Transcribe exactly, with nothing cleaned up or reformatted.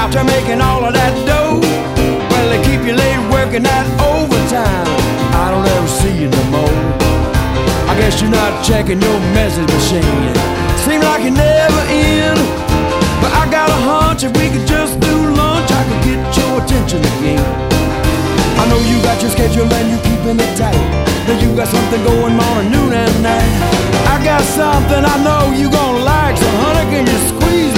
after making all of that dough, well, they keep you late working that overtime. I don't ever see you no more. I guess you're not checking your message machine. Seems like you're never in, but I got a hunch if we could just do lunch, I could get your attention again. I know you got your schedule and you keeping it tight. Now you got something going morning, noon and night. I got something I know you gonna like, so honey, can you squeeze